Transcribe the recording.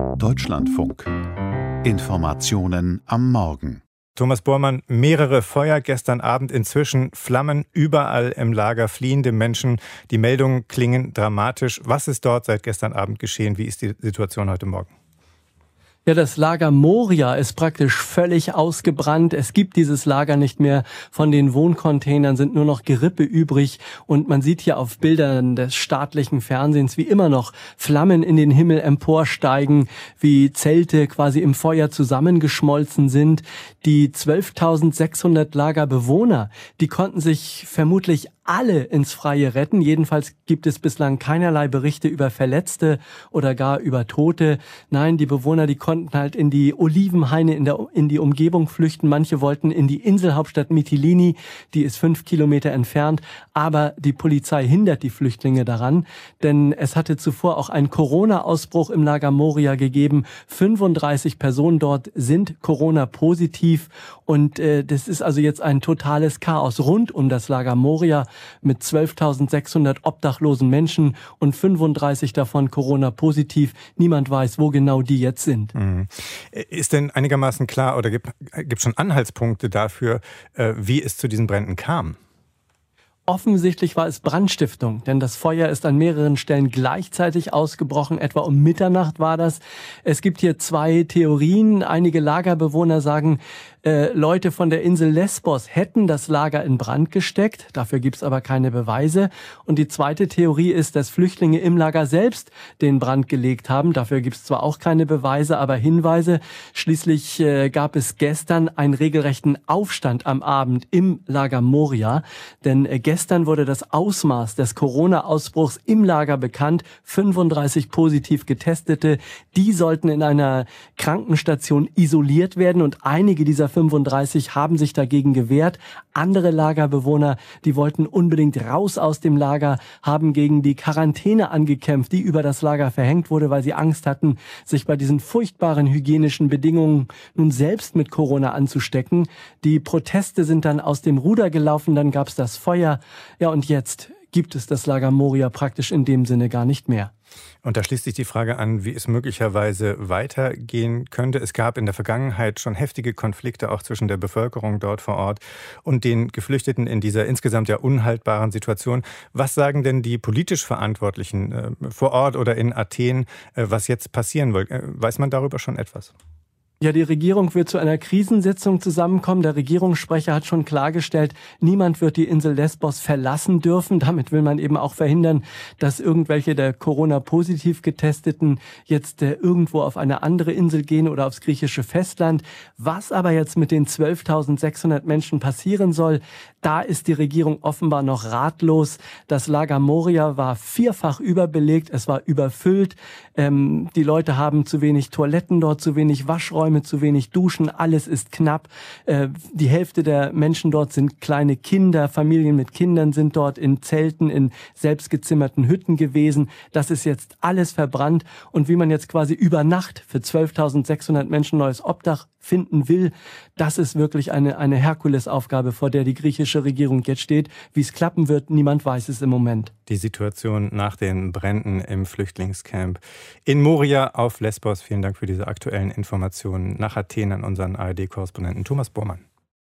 Deutschlandfunk. Informationen am Morgen. Thomas Bormann, mehrere Feuer gestern Abend, inzwischen Flammen überall im Lager, fliehende Menschen. Die Meldungen klingen dramatisch. Was ist dort seit gestern Abend geschehen? Wie ist die Situation heute Morgen? Ja, das Lager Moria ist praktisch völlig ausgebrannt. Es gibt dieses Lager nicht mehr. Von den Wohncontainern sind nur noch Gerippe übrig. Und man sieht hier auf Bildern des staatlichen Fernsehens, wie immer noch Flammen in den Himmel emporsteigen, wie Zelte quasi im Feuer zusammengeschmolzen sind. Die 12.600 Lagerbewohner, die konnten sich vermutlich alle ins Freie retten. Jedenfalls gibt es bislang keinerlei Berichte über Verletzte oder gar über Tote. Nein, die Bewohner, die konnten halt in die Olivenhaine in die Umgebung flüchten. Manche wollten in die Inselhauptstadt Mytilini, die ist 5 Kilometer entfernt. Aber die Polizei hindert die Flüchtlinge daran, denn es hatte zuvor auch einen Corona-Ausbruch im Lager Moria gegeben. 35 Personen dort sind Corona-positiv und das ist also jetzt ein totales Chaos rund um das Lager Moria mit 12.600 obdachlosen Menschen und 35 davon Corona-positiv. Niemand weiß, wo genau die jetzt sind. Ist denn einigermaßen klar oder gibt schon Anhaltspunkte dafür, wie es zu diesen Bränden kam? Offensichtlich war es Brandstiftung, denn das Feuer ist an mehreren Stellen gleichzeitig ausgebrochen, etwa um Mitternacht war das. Es gibt hier zwei Theorien. Einige Lagerbewohner sagen, Leute von der Insel Lesbos hätten das Lager in Brand gesteckt. Dafür gibt's aber keine Beweise. Und die zweite Theorie ist, dass Flüchtlinge im Lager selbst den Brand gelegt haben. Dafür gibt's zwar auch keine Beweise, aber Hinweise. Schließlich gab es gestern einen regelrechten Aufstand am Abend im Lager Moria. Denn gestern wurde das Ausmaß des Corona-Ausbruchs im Lager bekannt. 35 positiv Getestete, die sollten in einer Krankenstation isoliert werden und einige dieser 35 haben sich dagegen gewehrt. Andere Lagerbewohner, die wollten unbedingt raus aus dem Lager, haben gegen die Quarantäne angekämpft, die über das Lager verhängt wurde, weil sie Angst hatten, sich bei diesen furchtbaren hygienischen Bedingungen nun selbst mit Corona anzustecken. Die Proteste sind dann aus dem Ruder gelaufen, dann gab es das Feuer. Ja, und jetzt gibt es das Lager Moria praktisch in dem Sinne gar nicht mehr. Und da schließt sich die Frage an, wie es möglicherweise weitergehen könnte. Es gab in der Vergangenheit schon heftige Konflikte auch zwischen der Bevölkerung dort vor Ort und den Geflüchteten in dieser insgesamt ja unhaltbaren Situation. Was sagen denn die politisch Verantwortlichen vor Ort oder in Athen, was jetzt passieren wird? Weiß man darüber schon etwas? Ja, die Regierung wird zu einer Krisensitzung zusammenkommen. Der Regierungssprecher hat schon klargestellt, niemand wird die Insel Lesbos verlassen dürfen. Damit will man eben auch verhindern, dass irgendwelche der Corona-positiv Getesteten jetzt irgendwo auf eine andere Insel gehen oder aufs griechische Festland. Was aber jetzt mit den 12.600 Menschen passieren soll, da ist die Regierung offenbar noch ratlos. Das Lager Moria war 4-fach überbelegt, es war überfüllt. Die Leute haben zu wenig Toiletten dort, zu wenig Waschräume, zu wenig Duschen, alles ist knapp. Die Hälfte der Menschen dort sind kleine Kinder, Familien mit Kindern sind dort in Zelten, in selbstgezimmerten Hütten gewesen. Das ist jetzt alles verbrannt. Und wie man jetzt quasi über Nacht für 12.600 Menschen neues Obdach finden will, das ist wirklich eine Herkulesaufgabe, vor der die griechische Regierung jetzt steht. Wie es klappen wird, niemand weiß es im Moment. Die Situation nach den Bränden im Flüchtlingscamp in Moria auf Lesbos. Vielen Dank für diese aktuellen Informationen nach Athen an unseren ARD-Korrespondenten Thomas Bormann.